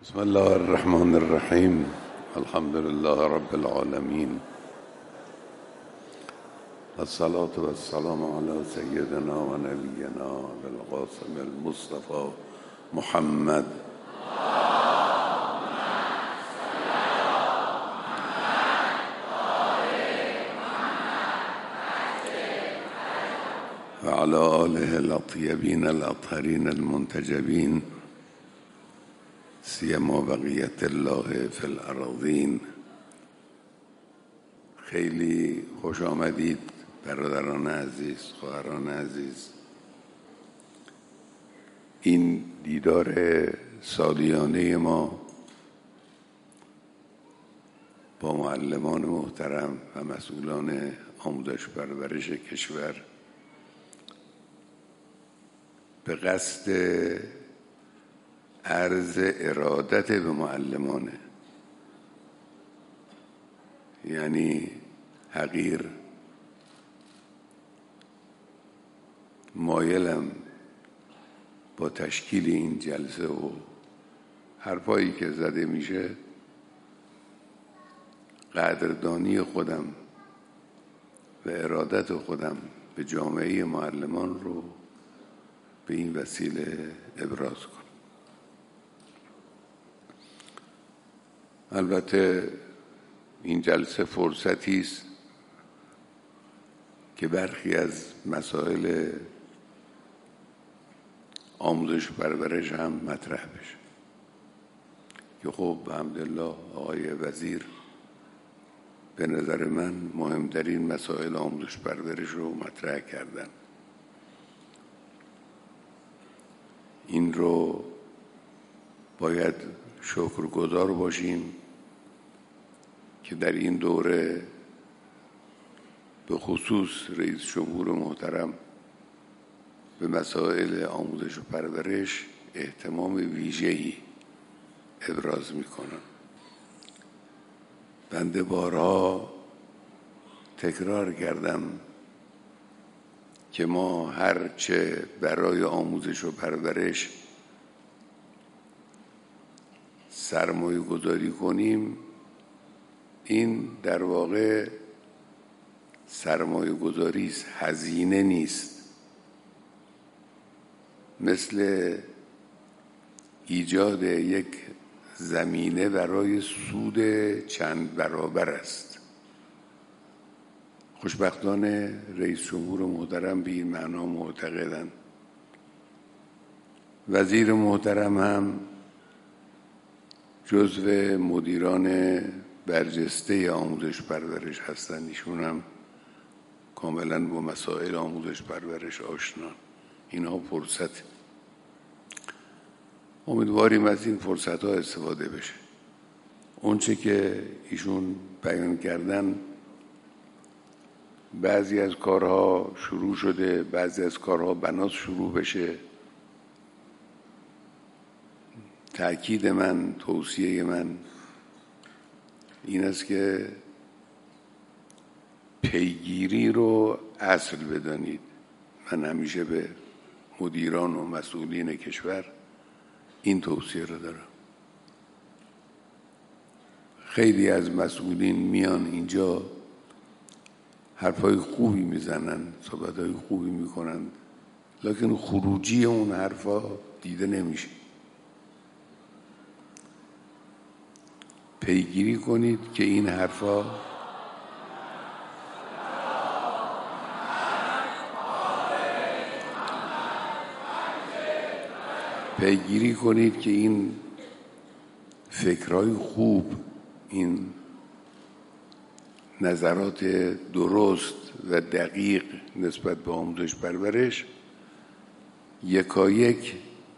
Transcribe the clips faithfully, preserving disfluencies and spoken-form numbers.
بسم الله الرحمن الرحیم. الحمد لله رب العالمین. الصلاة والسلام على سيدنا و نبینا القاسم المصطفى محمد و على آله الأطيبين الأطهرين المنتجبين سیما بقیت الله فی الارضین. خیلی خوش آمدید برادران عزیز، خواهران عزیز. این دیدار سالیانه ما با معلمان محترم و مسئولان آموزش پرورش کشور به قصد عرض ارادت به معلمانه، یعنی حقیر مایلم با تشکیل این جلسه و حرفایی که زده میشه قدردانی خودم و ارادت خودم به جامعه معلمان رو به این وسیله ابراز کنم. البته این جلسه فرصتی است که برخی از مسائل آموزش و پرورش هم مطرح بشه که خب الحمدلله آقای وزیر به نظر من مهمترین مسائل آموزش و پرورش رو مطرح کردن. این رو باید شکرگزار باشیم که در این دوره به خصوص رئیس جمهور محترم به مسائل آموزش و پرورش اهتمام ویژه‌ای ابراز می‌کنم. بنده بارها تکرار کردم که ما هرچه برای آموزش و پرورش سرمایه گذاری کنیم، این در واقع سرمایه گذاری است، هزینه نیست. مثل ایجاد یک زمینه برای سود چند برابر است. خوشبختانه رئیس جمهور محترم به این معنا معتقدند. وزیر محترم هم جزو مدیران برجسته آموزش پرورش هستند. ایشون هم کاملا با مسائل آموزش پرورش آشنا. اینها فرصت، امیدواریم از این فرصت ها استفاده بشه. اونچه که ایشون بیان کردن، بعضی از کارها شروع شده، بعضی از کارها بناس شروع بشه. تأکید من، توصیه من این است که پیگیری رو اصل بدانید. من همیشه به مدیران و مسئولین کشور این توصیه رو دارم. خیلی از مسئولین میان اینجا حرفای خوبی میزنن، صحبتهای خوبی میکنن، لکن خروجی اون حرفا دیده نمیشه. پیگیری کنید که این حرفا پیگیری کنید که این فکرهای خوب، این نظرات درست و دقیق نسبت به آموزش پرورش یکایک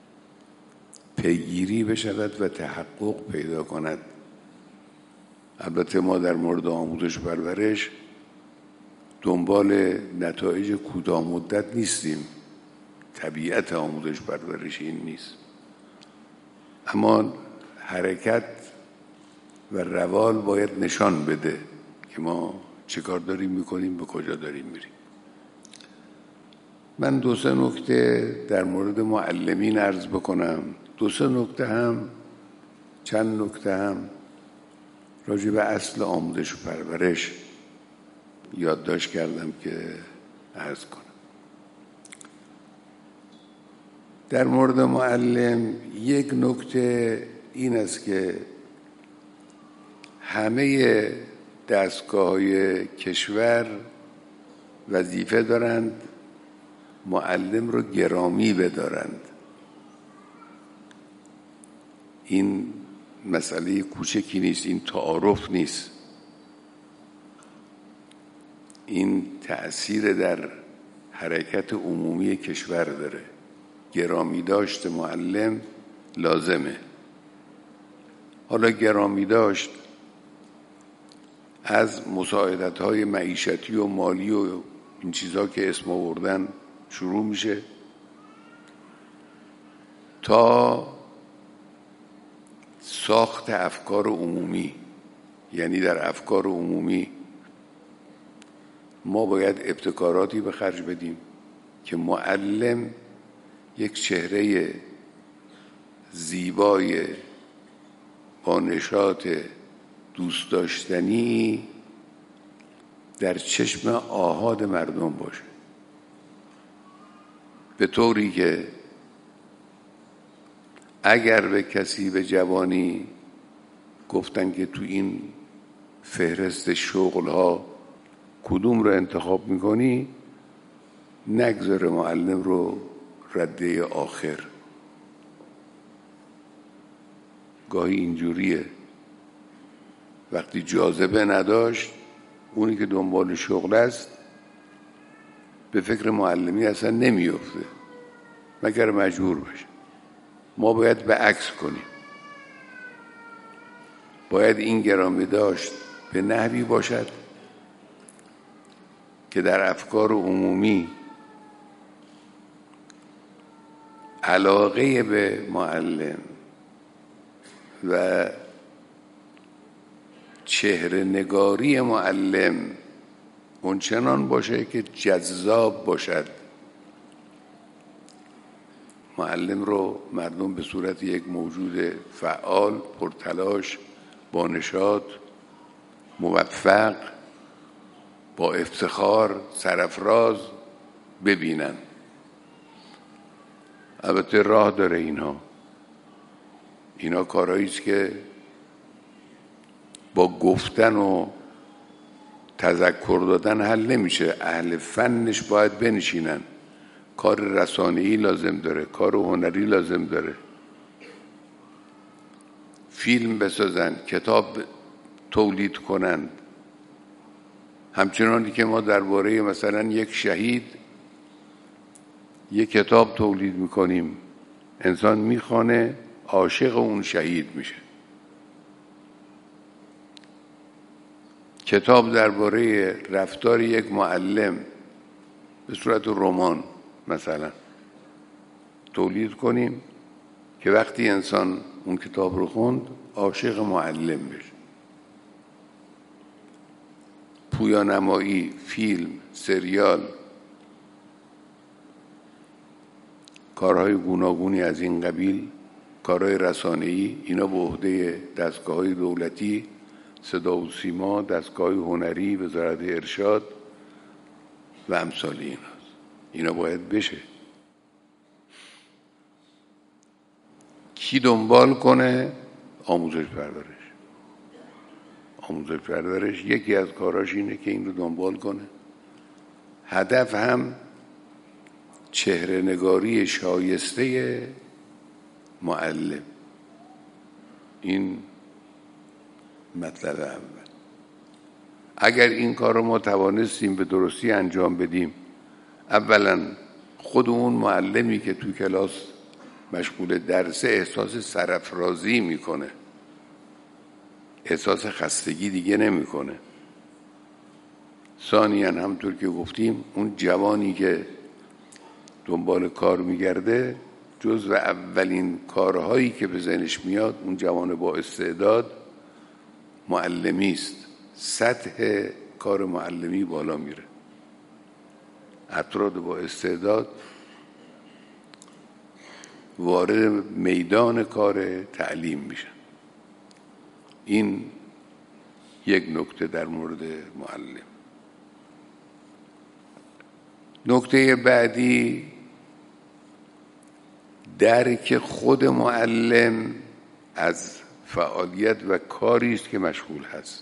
پیگیری بشود و تحقق پیدا کند. البته ما در مورد آموزش پرورش دنبال نتایج کوتاه مدت نیستیم، طبیعت آموزش پرورش این نیست، اما حرکت و روال باید نشان بده که ما چه کار داریم میکنیم، به کجا داریم میریم. من دو سه نکته در مورد معلمین عرض بکنم، دو سه نکته هم چند نکته هم راجع به اصل آموزش و پرورش یادداشت کردم که عرض کنم. در مورد معلم یک نکته این است که همه دستگاه‌های کشور وظیفه دارند معلم رو گرامی بدارند. این مسئله کوچکی نیست، این تعارف نیست، این تأثیر در حرکت عمومی کشور داره. گرامی داشت معلم لازمه. حالا گرامی داشت از مساعدت‌های معیشتی و مالی و این چیزها که اسم آوردن شروع میشه تا ساخت افکار عمومی. یعنی در افکار عمومی ما باید ابتکاراتی به خرج بدیم که معلم یک چهره زیبای با نشاط دوست داشتنی در چشم آحاد مردم باشه، به طوری که اگر به کسی به جوانی گفتن که تو این فهرست شغلها کدوم رو انتخاب میکنی، نگذاره معلم رو رده آخر. گاهی اینجوریه، وقتی جاذبه نداشت اونی که دنبال شغل است به فکر معلمی اصلا نمیفته مگر مجبور بشه. ما باید به عکس کنیم، باید این گرامی داشت به نحوی باشد که در افکار عمومی علاقه به معلم و چهره نگاری معلم اونچنان باشه که جذاب باشد. معلم رو مردم به صورت یک موجود فعال، پرتلاش، با نشاط، موفق، با افتخار، سرافراز ببینن. البته راه داره اینها اینا کارهایی است که با گفتن و تذکر دادن حل نمیشه. اهل فنش باید بنشینن. کار رسانه‌ای لازم داره، کار هنری لازم داره، فیلم بسازن، کتاب تولید کنند. همچنانی که ما درباره مثلا یک شهید یک کتاب تولید میکنیم، انسان میخوانه، عاشق اون شهید میشه. کتاب درباره رفتار یک معلم به صورت رمان مثلا تولید کنیم که وقتی انسان اون کتاب رو خوند عاشق معلم بشه. پویانمایی، فیلم، سریال، کارهای گوناگونی از این قبیل، کارهای رسانه‌ای، اینا به عهده دستگاه‌های دولتی، صدا و سیما، دستگاه هنری، وزارت ارشاد و امثال ایناست. اینا باید بشه. کی دنبال کنه؟ آموزش پرورش. آموزش پرورش یکی از کاراش اینه که این رو دنبال کنه. هدف هم چهره نگاری شایسته معلم. این مطلب اول. اگر این کار رو ما توانستیم به درستی انجام بدیم، اولا خود اون معلمی که تو کلاس مشغول درسه احساس سرافرازی میکنه، احساس خستگی دیگه نمیکنه. ثانیاً همطور که گفتیم اون جوانی که دنبال کار میگرده جزو اولین کارهایی که به ذهنش میاد اون جوان با استعداد معلمی است. سطح کار معلمی بالا میره. افراد با استعداد وارد میدان کار تعلیم میشن. این یک نکته در مورد معلم. نکته بعدی درک خود معلم از فعالیت و کاری است که مشغول هست.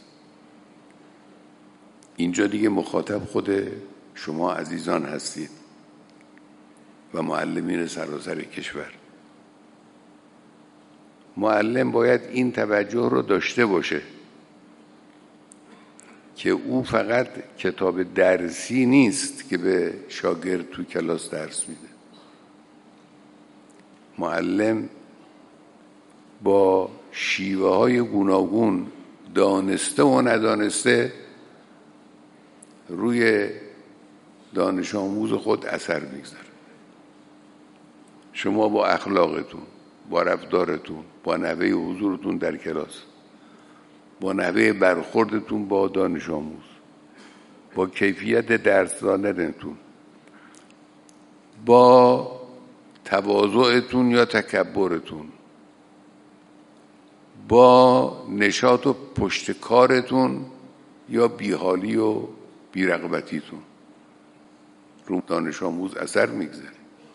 اینجا دیگه مخاطب خود شما عزیزان هستید و معلمین سراسر کشور. معلم باید این توجه رو داشته باشه که او فقط کتاب درسی نیست که به شاگرد تو کلاس درس میده. معلم با شیوه های گوناگون دانسته و ندانسته روی دانش آموز خود اثر میگذاره. شما با اخلاقتون، با رفتارتون، با نحوه حضورتون در کلاس، با نحوه برخوردتون با دانش آموز، با کیفیت درس دادنتون، با تواضعتون یا تکبرتون، با نشاط و پشتکارتون یا بیحالی و بیرغبتیتون رو دانش آموز اثر میگذاره.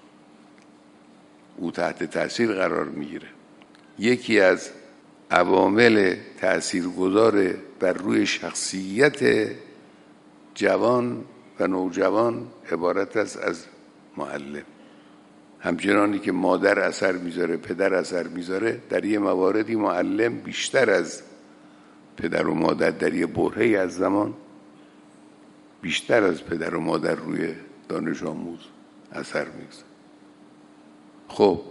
او تحت تاثیر قرار میگیره. یکی از عوامل تاثیرگذار بر روی شخصیت جوان و نوجوان عبارت است از معلم. همچنانی که مادر اثر میذاره، پدر اثر میذاره، در یه مواردی معلم بیشتر از پدر و مادر در یه برهه‌ای از زمان بیشتر از پدر و مادر روی دانش آموز اثر میگذاره. خب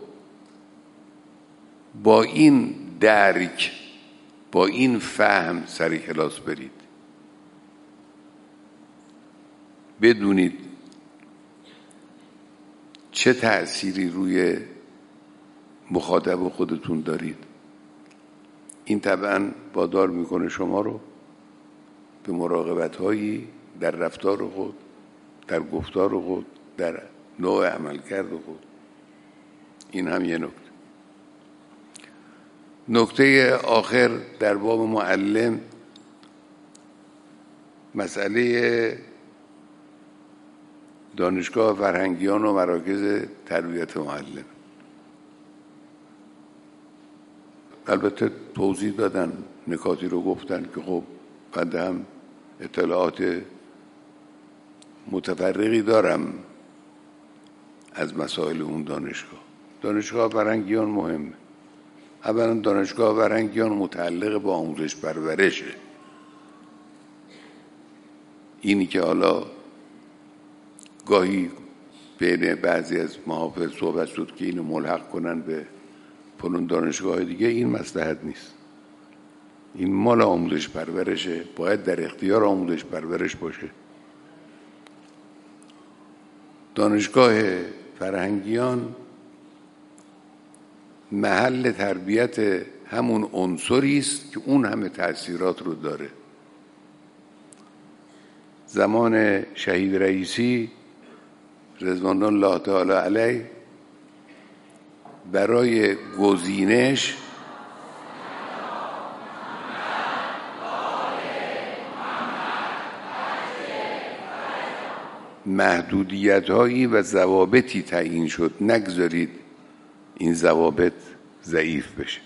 با این درک، با این فهم سر کلاس برید. بدونید چه تأثیری روی مخاطب خودتون دارید. این طبعا وادار میکنه شما رو به مراقبت هایی در رفتار خود، در گفتار خود، در نوع عملکرد خود. این هم یه نکته. نکته آخر در باب معلم مسئله دانشگاه فرهنگیان و مراکز تربیت معلم. البته توضیح دادن، نکاتی رو گفتن که خب بنده هم اطلاعات متفرقی دارم از مسائل اون دانشگاه. دانشگاه فرهنگیان مهمه. اولا دانشگاه فرهنگیان متعلق به آموزش پرورشه. اینی که حالا گاهی بین بعضی از محافظ صحبت شد که اینو ملحق کنن به فلان دانشگاه دیگه، این مصلحت نیست. این مال آموزش پرورشه، باید در اختیار آموزش پرورش باشه. دانشگاه فرهنگیان محل تربیت همون عنصری است که اون همه تأثیرات رو داره. زمان شهید رئیسی رضوان الله تعالی علیه برای گزینش محدودیت هایی و ضوابطی تعیین شد. نگذارید این ضوابط ضعیف بشه.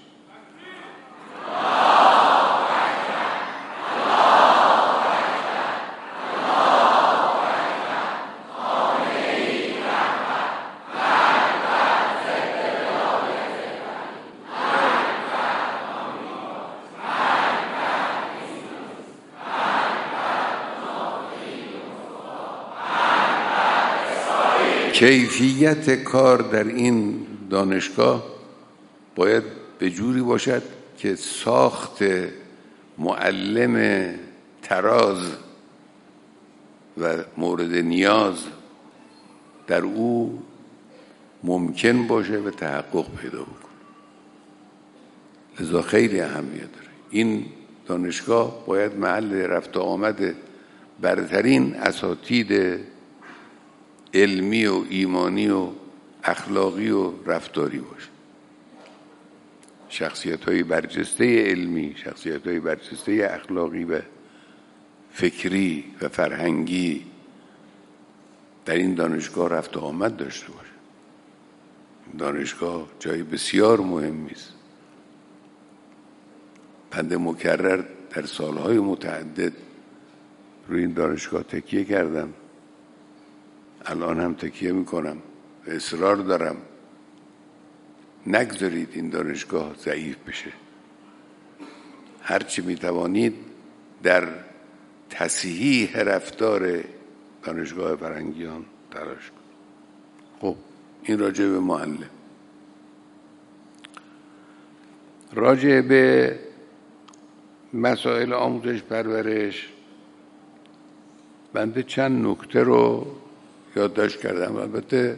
کیفیت کار در این دانشگاه باید به جوری باشد که ساخت معلم تراز و مورد نیاز در او ممکن باشه و تحقق پیدا بکنه. لذا خیلی اهمیت داره. این دانشگاه باید محل رفت و آمد برترین اساتید علمی و ایمانی و اخلاقی و رفتاری باشه. شخصیت‌های برجسته علمی، شخصیت‌های برجسته اخلاقی و فکری و فرهنگی در این دانشگاه رفت و آمد داشته باشه. دانشگاه جای بسیار مهمی است. بنده مکرر در سالهای متعدد روی این دانشگاه تکیه کردم، الان هم تکیه میکنم، اصرار دارم نگذارید این دانشگاه ضعیف بشه. هرچی میتوانید در تصحیح رفتار دانشگاه فرهنگیان تلاش کنید. خب این راجع به معلم. راجع به مسائل آموزش پرورش بنده چند نکته رو یادداشت کردم. البته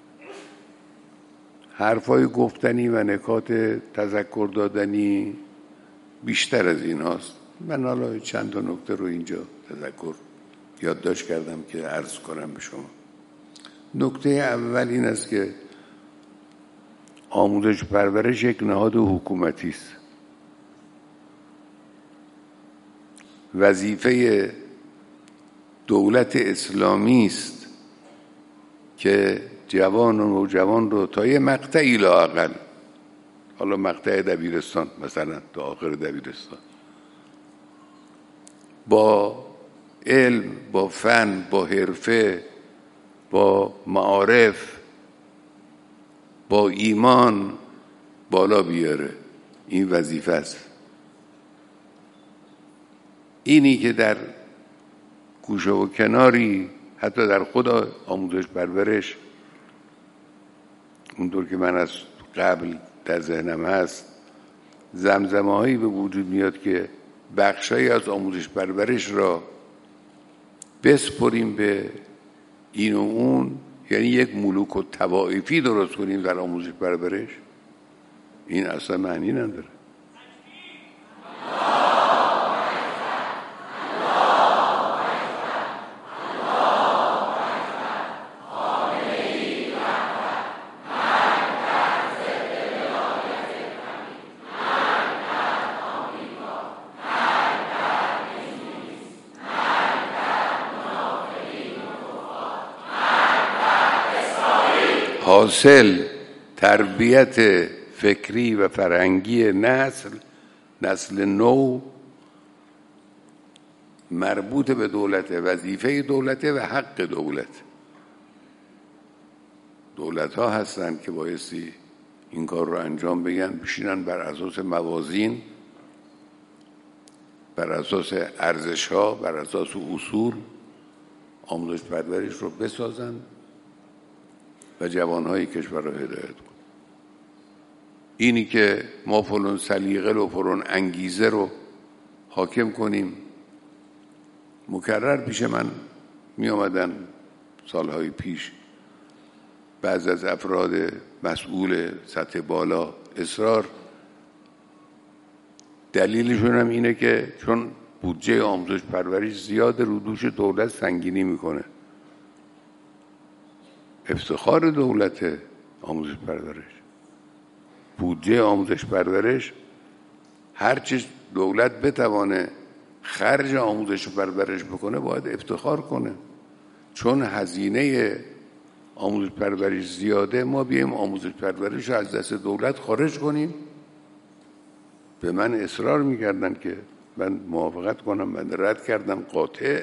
حرفای گفتنی و نکات تذکر دادنی بیشتر از این هاست. من حالا چند تا نکته رو اینجا تذکر یادداشت کردم که عرض کنم به شما. نکته اول این است که آموزش پرورش یک نهاد حکومتی است. وظیفه دولت اسلامی است که جوان و نوجوان رو تا یه مقطعی لااقل، حالا مقطع دبیرستان مثلا تا آخر دبیرستان، با علم، با فن، با حرفه، با معارف، با ایمان بالا بیاره. این وظیفه است. اینی که در گوشه و کناری حتی در خود آموزش پرورش اونطور که من از قبل در ذهنم هست زمزمه هایی به وجود میاد که بخشایی از آموزش پرورش را بسپریم به این و اون، یعنی یک ملوک و طوائفی درست کنیم در آموزش پرورش، این اصلا معنی نداره. حاصل تربیت فکری و فرهنگی نسل نسل نو مربوط به دولت، وظیفه دولت و حق دولت. دولت ها هستن که بایستی این کار رو انجام بگن، بشینن بر اساس موازین، بر اساس ارزش ها، بر اساس اصول آموزش پرورش رو بسازن و جوانهای کشور را هدایت کن. اینی که ما فلان سلیقه رو، فلان انگیزه رو حاکم کنیم، مکرر پیش من می آمدن سالهای پیش بعض از افراد مسئول سطح بالا اصرار، دلیلشون هم اینه که چون بودجه آموزش پرورش زیاد رو دوش دولت سنگینی میکنه. افتخار دولت آموزش پرورش، بودجه آموزش پرورش، هرچی دولت بتوانه خرج آموزش پرورش بکنه باید افتخار کنه. چون هزینه آموزش پرورش زیاده، ما بیایم آموزش پرورش رو از دست دولت خارج کنیم. به من اصرار میکردن که من موافقت کنم، من رد کردم قاطع.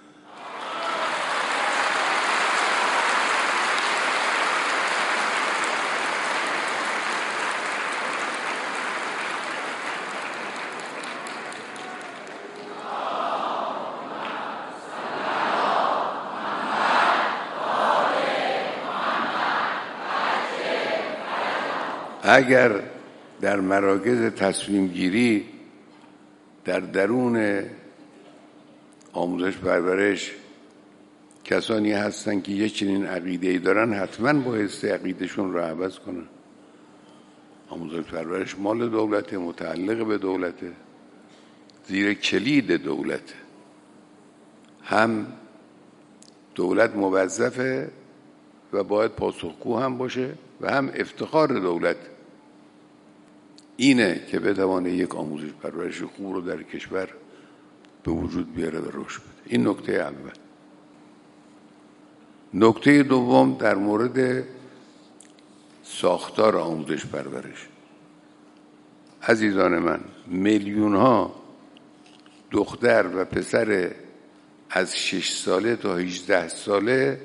اگر در مراکز تصمیم گیری در درون آموزش پرورش کسانی هستن که یک چنین عقیده‌ای دارن، حتما بایستی عقیدهشون رو عوض کنن. آموزش پرورش مال دولته، متعلق به دولته، زیر کلید دولته. هم دولت موظفه و باید پاسخگو هم باشه و هم افتخار دولت اینه که بتوانه یک آموزش پرورش خوب رو در کشور به وجود بیاره و رشد بده. این نکته اول. نکته دوم در مورد ساختار آموزش پرورش. عزیزان من، میلیون ها دختر و پسر از شش ساله تا هجده ساله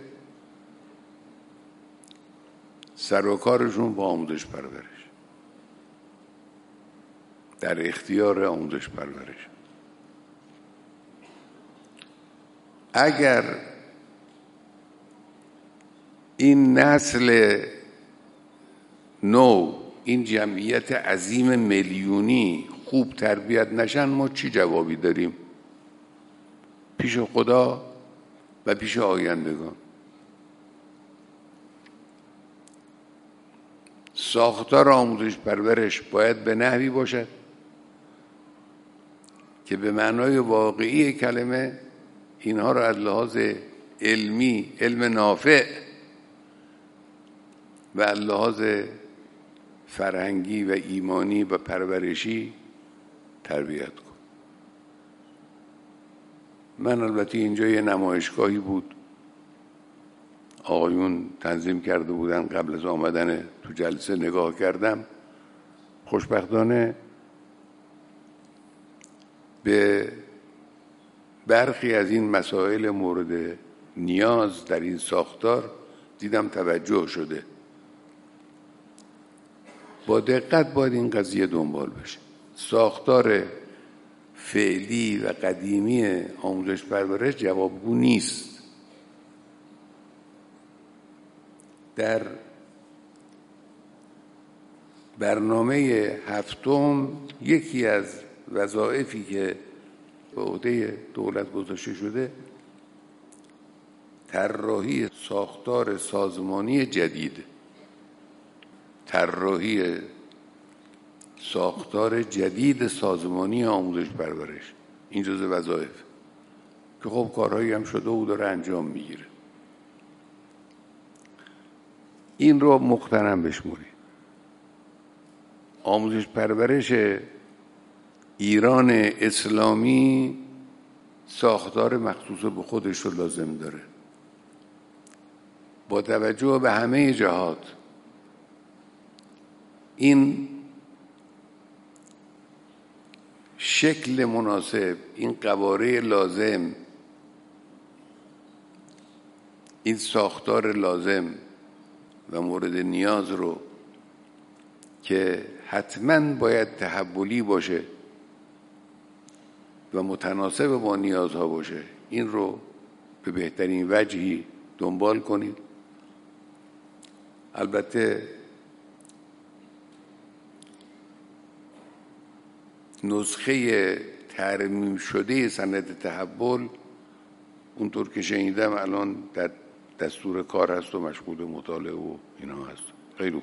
سر و کارشون با آموزش پرورش، در اختیار آموزش پرورش. اگر این نسل نو، این جمعیت عظیم میلیونی خوب تربیت نشن، ما چی جوابی داریم پیش خدا و پیش آیندگان؟ ساختار آموزش پرورش باید به نحوی باشد که به معنای واقعی کلمه اینها را از لحاظ علمی، علم نافع و از لحاظ فرهنگی و ایمانی و پرورشی تربیت کن. من البته اینجا یه نمایشگاهی بود آقایون تنظیم کرده بودن، قبل از آمدن تو جلسه نگاه کردم. خوشبختانه به برخی از این مسائل مورد نیاز در این ساختار دیدم توجه شده. با دقت باید این قضیه دنبال بشه. ساختار فعلی و قدیمی آموزش پرورش جوابگو نیست. در برنامه هفتم یکی از وظایفی که به عهده دولت گذاشته شده طراحی ساختار سازمانی جدید، طراحی ساختار جدید سازمانی آموزش پرورش. این جزء وظایف که خب کارهایی هم شده و داره انجام میگیره. این رو مقتنم بشموری. آموزش پرورش ایران اسلامی ساختار مخصوص به خودش رو لازم داره، با توجه به همه جهات. این شکل مناسب، این قواره لازم، این ساختار لازم و مورد نیاز رو که حتماً باید تحولی باشه و متناسب با نیازها باشه، این رو به بهترین وجهی دنبال کنید. البته نسخه ترمیم شده سند تحول اونطور که شنیدم الان در دستور کار هست و مشغول مطالعه و اینا هست. خیلی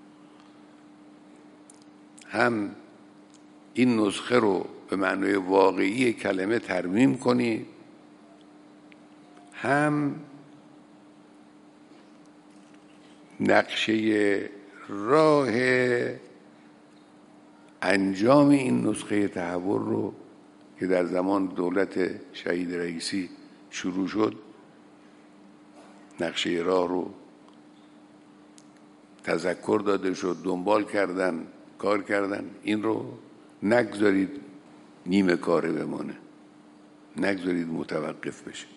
هم این نسخه رو به معنای واقعی کلمه ترمیم کنی، هم نقشه راه انجام این نسخه تحول رو که در زمان دولت شهید رئیسی شروع شد، نقشه راه رو تذکر داده شد، دنبال کردن، کار کردن. این رو نگذارید نیمه کاره بمانه، نگذارید متوقف بشه.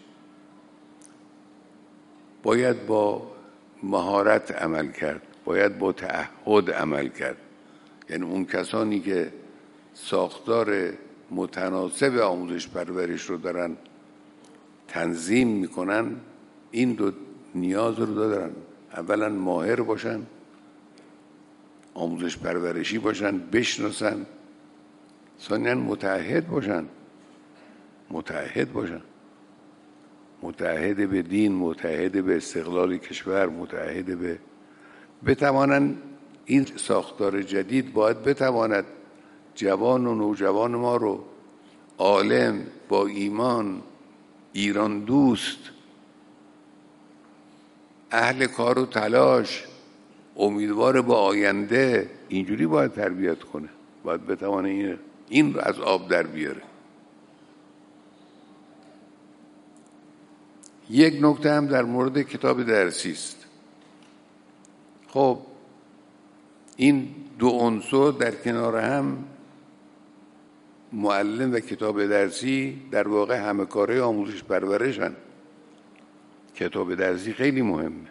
باید با مهارت عمل کرد، باید با تعهد عمل کرد. یعنی اون کسانی که ساختار متناسب آموزش پرورش رو دارن تنظیم میکنن این دو نیاز رو دارن: اولا ماهر باشن، آموزش پرورشی باشن، بشناسن، ثانیاً متعهد باشن، متعهد باشن متعهد به دین، متعهد به استقلال کشور، متعهد به بتوانن. این ساختار جدید باید بتواند جوان و نوجوان ما رو عالم، با ایمان، ایران دوست، اهل کار و تلاش، امیدوار به آینده، اینجوری باید تربیت کنه. باید بتوانه این این رو از آب در بیاره. یک نکته هم در مورد کتاب درسی است. خب این دو عنصر در کنار هم، معلم و کتاب درسی، در واقع همه کاره آموزش پرورشن. کتاب درسی خیلی مهمه.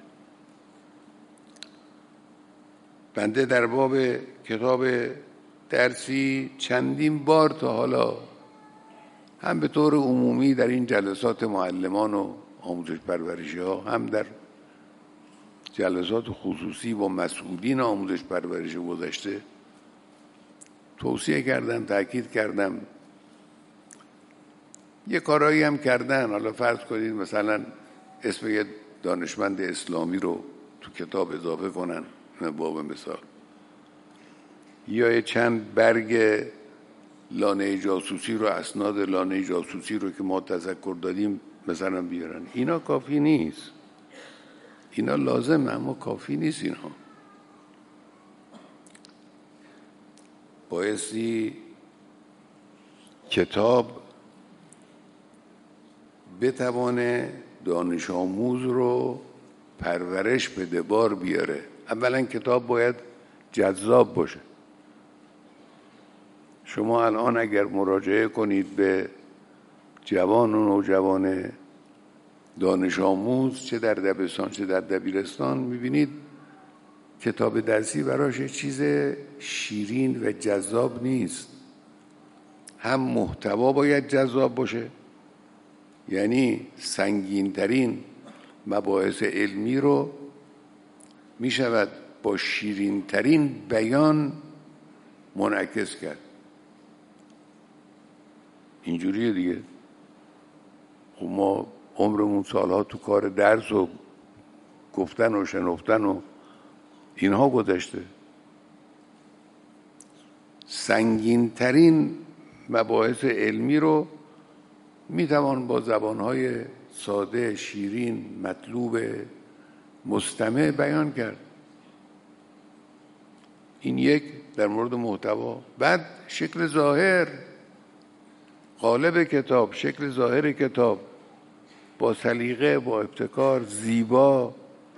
بنده در باب کتاب درسی چندین بار تا حالا هم به طور عمومی در این جلسات معلمان و آموزش پرورشی ها، هم در جلسات خصوصی با مسئولین آموزش پرورش گذشته توصیه کردم، تاکید کردم. یه کارایی هم کردن. حالا فرض کنید مثلا اسم یه دانشمند اسلامی رو تو کتاب اضافه کنن، باب مثال، یا یه چند برگ لانه جاسوسی رو، اسناد لانه جاسوسی رو که ما تذکر دادیم مثلا بیارن. اینا کافی نیست. اینا لازم اما کافی نیست. اینا بایستی کتاب بتوانه دانش آموز رو پرورش بده، بار بیاره. اولا کتاب باید جذاب باشه. شما الان اگر مراجعه کنید به جوان و نوجوان دانش آموز، چه در دبستان چه در دبیرستان، میبینید کتاب درسی براش چیز شیرین و جذاب نیست. هم محتوا باید جذاب باشه، یعنی سنگین‌ترین مباحث علمی رو میشود با شیرین‌ترین بیان منعکس کرد. اینجوریه دیگه. خب ما عمرمون سالها تو کار درس و گفتن و شنفتن و اینها گذشته. سنگین‌ترین مباحث علمی رو میتوان با زبانهای ساده، شیرین، مطلوب، مستمع بیان کرد. این یک در مورد محتوا. بعد شکل ظاهر، قالب کتاب، شکل ظاهر کتاب با سلیقه، با ابتکار، زیبا،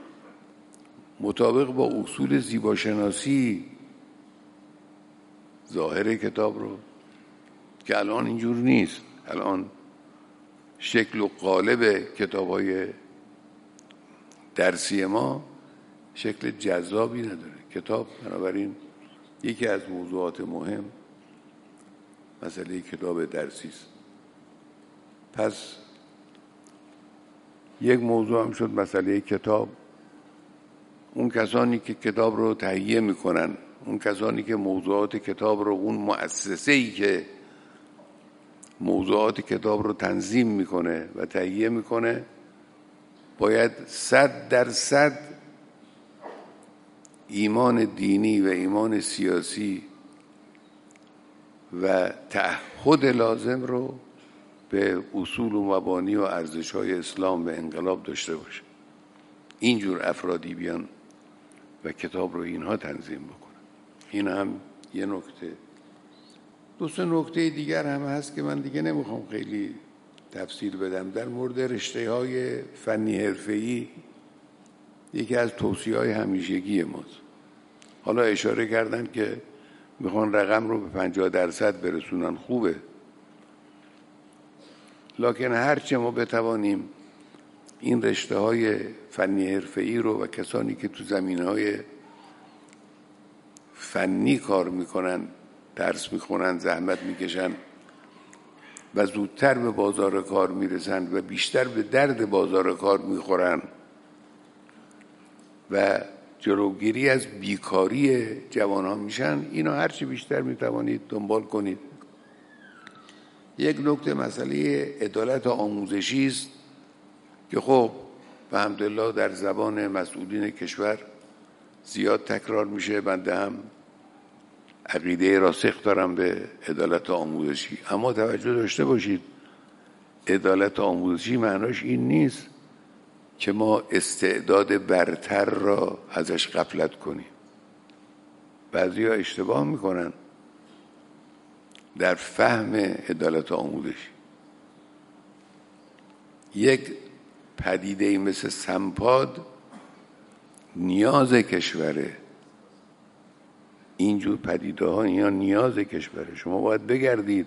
مطابق با اصول زیباشناسی، ظاهر کتاب رو، که الان اینجور نیست. الان شکل و قالب کتاب‌های درسی ما شکل جذابی نداره. کتاب بنابراین یکی از موضوعات مهم مسئله کتاب درسی است. پس یک موضوع هم شد مسئله کتاب. اون کسانی که کتاب رو تهیه میکنن، اون کسانی که موضوعات کتاب رو، اون مؤسسه‌ای که موضوعات کتاب رو تنظیم میکنه و تهیه میکنه، باید صد درصد ایمان دینی و ایمان سیاسی و تعهد لازم رو به اصول و مبانی و ارزش‌های اسلام و انقلاب داشته باشه. اینجور افرادی بیان و کتاب رو اینها تنظیم بکنن. این هم یه نکته. دو سه نکته دیگر هم هست که من دیگه نمیخوام خیلی تفصیل بدم. در مورد رشته‌های فنی حرفه‌ای یکی از توصیه‌های همیشگی ماست. حالا اشاره کردن که میخوان رقم رو به پنجاه درصد برسونن. خوبه، لکن هرچه ما بتوانیم این رشته‌های فنی حرفه‌ای رو و کسانی که تو زمینه‌های فنی کار میکنن، درس میخونن، زحمت میکشن و زودتر به بازار کار میرسن و بیشتر به درد بازار کار میخورن و جلوگیری از بیکاری جوانان میشن، اینو هرچی بیشتر میتوانید دنبال کنید. یک نکته مسئله عدالت آموزشی است که خب به حمدالله در زبان مسئولین کشور زیاد تکرار میشه. بنده هم عقیده راسخ دارم به عدالت آموزشی، اما توجه داشته باشید عدالت آموزشی معناش این نیست که ما استعداد برتر را ازش غفلت کنیم. بعضی ها اشتباه میکنن. در فهم عدالت آموزشی. یک پدیده مثل سمپاد نیاز کشوره. اینجور پدیده ها اینا نیاز کشوره. شما باید بگردید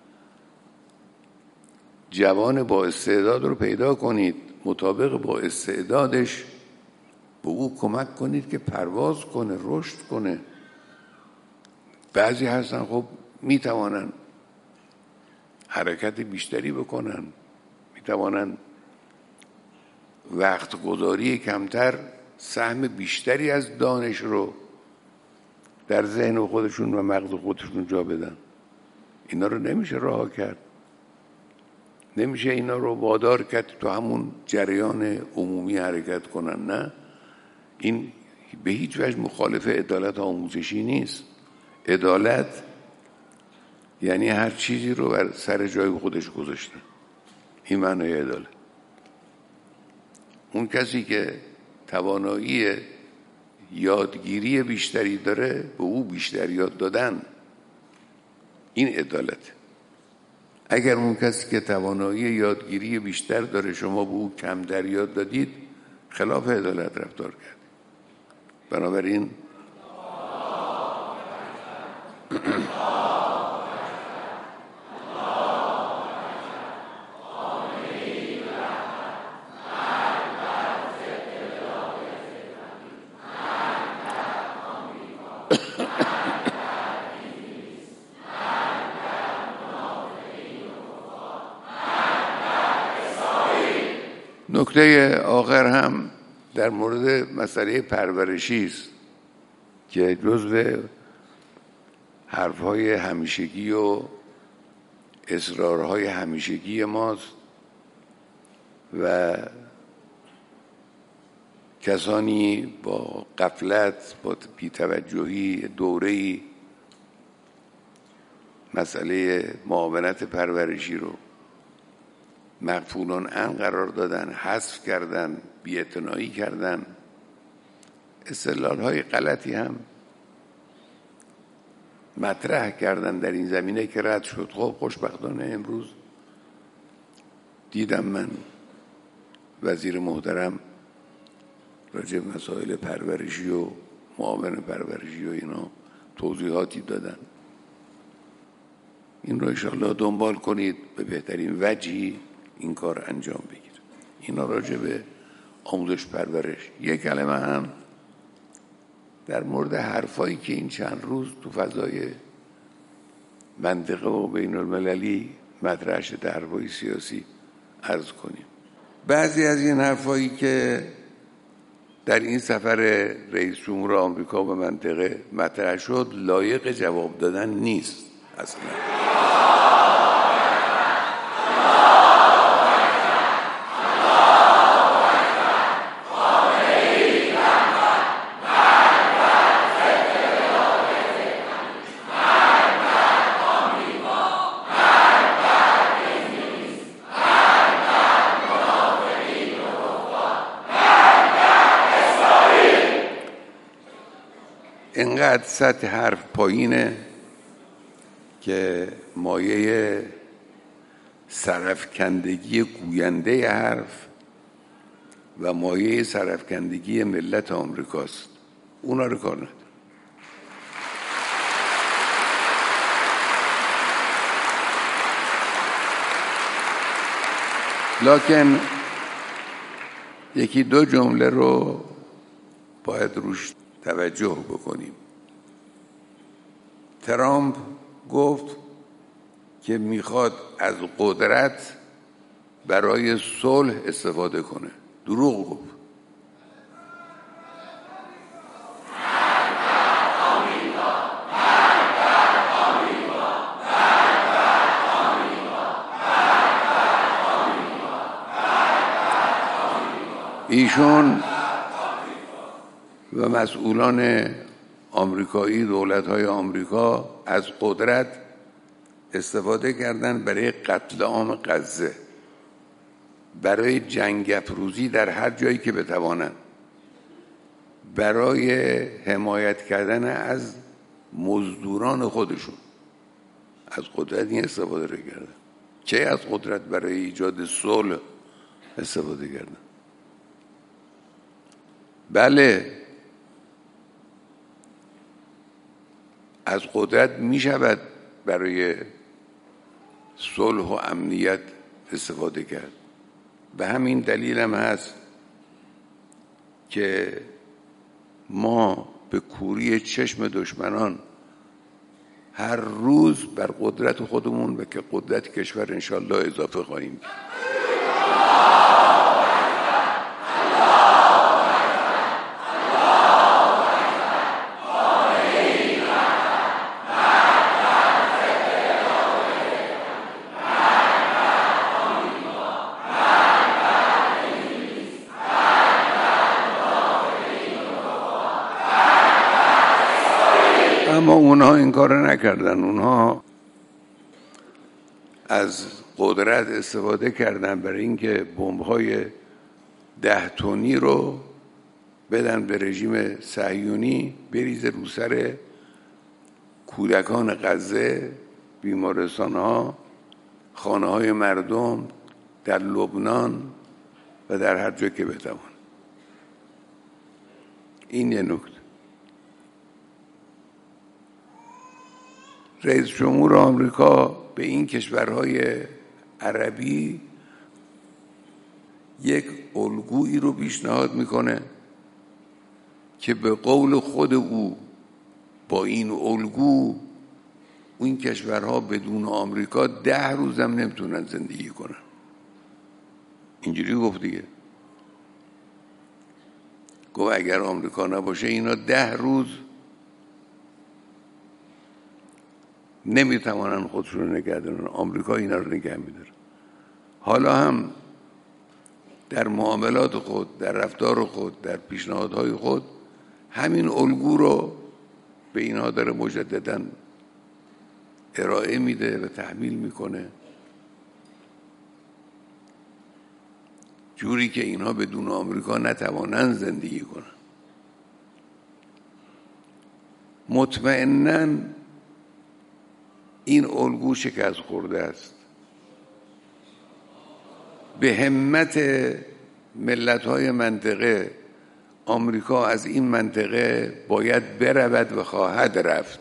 جوان با استعداد رو پیدا کنید، مطابق با استعدادش به او کمک کنید که پرواز کنه، رشد کنه. بعضی هستن خب میتوانن حرکت بیشتری بکنن، میتوانن وقت گذاری کمتر سهم بیشتری از دانش رو در ذهن خودشون و مغز خودشون جا بدن. اینا رو نمیشه رها کرد، نمیشه اینا رو وادار کرد تو همون جریان عمومی حرکت کنن. نه، این به هیچ وجه مخالف عدالت آموزشی نیست. عدالت یعنی هر چیزی رو بر سر جای خودش گذاشتن. این معنای عدالت. اون کسی که توانایی یادگیری بیشتری داره به او بیشتر یاد دادن، این عدالت. اگر اون کسی که توانایی یادگیری بیشتر داره شما به او کمتر یاد دادید، خلاف عدالت رفتار کرد. بنابراین نکته آخر هم در مورد مسئله پرورشی است که جزو حرفهای همیشگی و اصرارهای همیشگی ماست و کسانی با غفلت، با بی‌توجهی دوره‌ای مسئله معاونت پرورشی رو مغفولان عن قرار دادن، حذف کردن، بی‌اعتنایی کردن، استدلال‌های غلطی هم مطرح کردن در این زمینه که رد شد. خب خوشبختانه امروز دیدم من وزیر محترم راجع به مسائل پرورشی و معاون پرورشی و اینا توضیحاتی دادن. این رو انشاءالله دنبال کنید، به بهترین وجهی این کار انجام بگیر. اینا راجع به آموزش پرورش. یک کلمه هم در مورد حرفایی که این چند روز تو فضای منطقه و بین المللی مطرح شده، حرفای سیاسی عرض کنیم. بعضی از این حرفایی که در این سفر رئیس جمهور آمریکا به منطقه مطرح شد لایق جواب دادن نیست اصلا. اینقدر سطح حرف پایینه که مایه سرفکندگی گوینده حرف و مایه سرفکندگی ملت آمریکاست. اونا رو کار نداره. لکن یکی دو جمله رو باید روش توجه بکنیم. ترامپ گفت که میخواد از قدرت برای صلح استفاده کنه. دروغ گفت. ایشون و مسئولان آمریکایی، دولت‌های آمریکا از قدرت استفاده کردن برای قتل عام غزه، برای جنگ افروزی در هر جایی که بتوانند، برای حمایت کردن از مزدوران خودشون، از قدرت این استفاده رو کردن. کی از قدرت برای ایجاد صلح استفاده کردن؟ بله، از قدرت می شود برای صلح و امنیت استفاده کرد. به همین دلیل هم هست که ما به کوری چشم دشمنان هر روز بر قدرت خودمون و که قدرت کشور انشالله اضافه خواهیم. اما اونها این کار نکردن. اونها از قدرت استفاده کردن برای اینکه بمب‌های ده تنی رو بدن به رژیم صهیونی بریزه رو سر کودکان غزه، بیمارستان‌ها، خانه‌های مردم در لبنان و در هر جا که بتوان. این یه نکته. رئیس جمهور آمریکا به این کشورهای عربی یک الگویی رو پیشنهاد میکنه که به قول خود او با این الگو این کشورها بدون آمریکا ده روزم نمیتونن زندگی کنن. اینجوری گفت دیگه. گفت اگر آمریکا نباشه اینا ده روز نمیتوانن خودشون رو نگه دارن. آمریکا اینا رو نگه میداره. حالا هم در معاملات خود، در رفتار خود، در پیشنهادهای خود همین الگو رو به اینها داره مجددا ارائه میده و تحمیل میکنه، جوری که اینها بدون آمریکا نتوانند زندگی کنن. مطمئناً این الگو شکست خورده است. به همت ملت‌های منطقه آمریکا از این منطقه باید برود و خواهد رفت.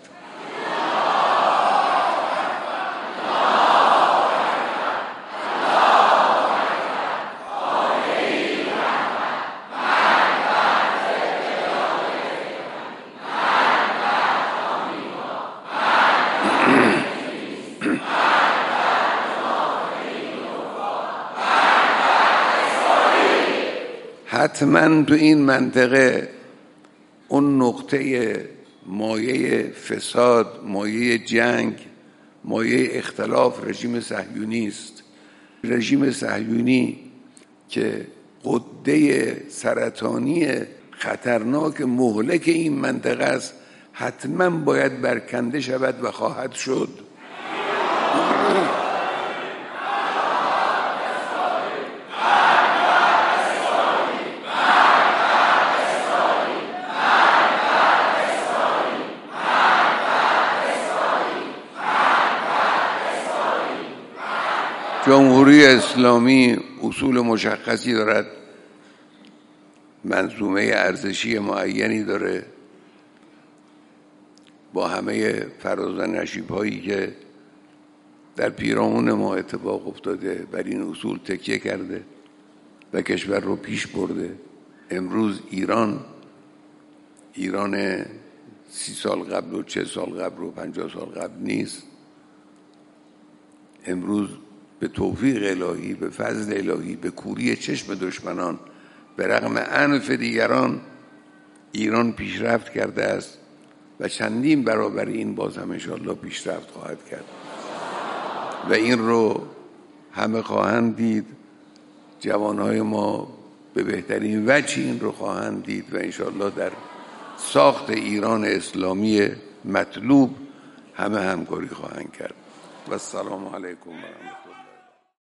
حتما تو این منطقه اون نقطه مایه فساد، مایه جنگ، مایه اختلاف رژیم صهیونی است. رژیم صهیونی که غده سرطانی خطرناک مهلک این منطقه است، حتما باید برکنده شود و خواهد شد. جمهوری اسلامی اصول مشخصی دارد، منظومه ارزشی معینی داره، با همه فراز و نشیب‌هایی که در پیرامون ما اتفاق افتاده بر این اصول تکیه کرده و کشور رو پیش برده. امروز ایران ایران سی سال قبل و چه سال قبل و پنجاه سال قبل نیست. امروز به توفیق الهی، به فضل الهی، به کوری چشم دشمنان، به رغم عنف دیگران، ایران پیشرفت کرده است و چندین برابر این باز هم انشاءالله پیشرفت خواهد کرد و این رو همه خواهند دید. جوانهای ما به بهترین وجه این رو خواهند دید و انشاءالله در ساخت ایران اسلامی مطلوب همه همکاری خواهند کرد. و السلام علیکم و رحمت الله.